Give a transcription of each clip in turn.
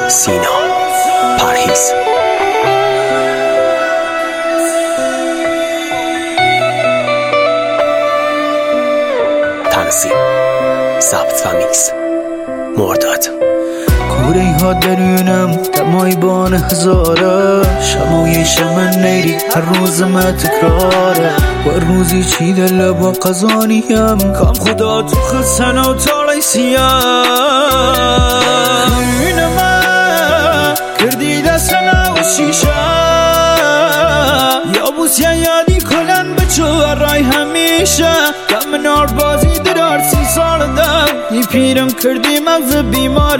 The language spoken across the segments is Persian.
سینا پرهیز. تنظیم ضبط و میکس مرداد. کوره ها درونم دمای بان هزاره، شمایش من نیری هر روز ما تکراره. و روزی چی دل با قزانیم کام خدا تو خسن و تالی سیام. خیون ما کردی دستنا و شیشه یا بوسیا یادی کلن بچو رای همیشه. دم نار بازی درار 30 سال دم یه پیرم کردی مغز بیمار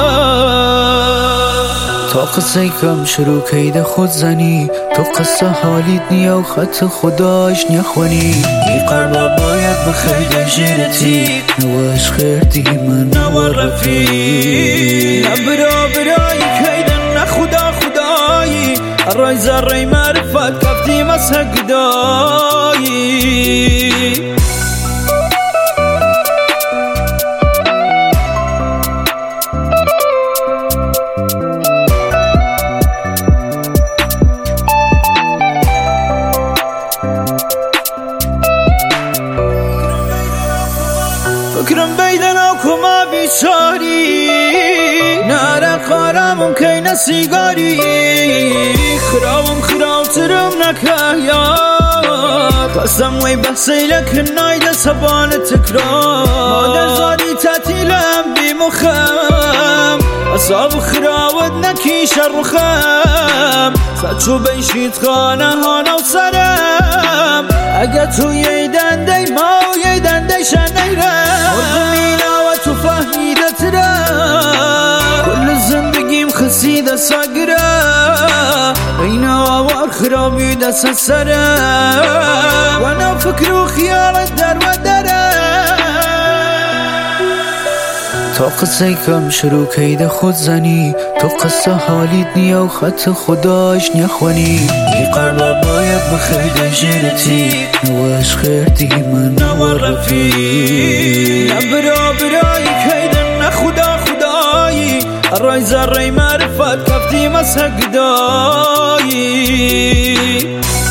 دم. تا قصه کم شروع کید خود زنی، تو قصه حالیت نیا و خط خداش نخوانی. ای قربا باید بخیر جیرتی نواش خیردی من نوا رفی. نبرا برای کیدن نخدا خدایی، رای زرعی معرفت کفتی مسح گدایی. فکرم بیدن آکما بیچاری، ناره خارمم که نسیگاری. خراوم خراوترم نکهیاد، قسم وی بحثی لکن نایده سبان تکرار. مادر زادی تعطیلم بیمخم، اصاب خراود نکیش رخم. سچو بیشید خانه هانا و سرم، اگه تو یه دنده ما و یه دنده شنیرم. مرغمینا و تو فهمیده ترم، کل زندگیم خسیده سگره. اینا آوار خرابی دست سرم، و انا فکر و خیالت در و درم. تا قصه کم شروع کید خود زنی، تو قصه حالیت نیا و خط خداش نخوانی. ای قربا باید بخیر جیرتی نواش خیردی من نوا رفی. نبرا برای کیدن نخدا خدایی، رای زرعی معرفت کفتی مسح گدایی.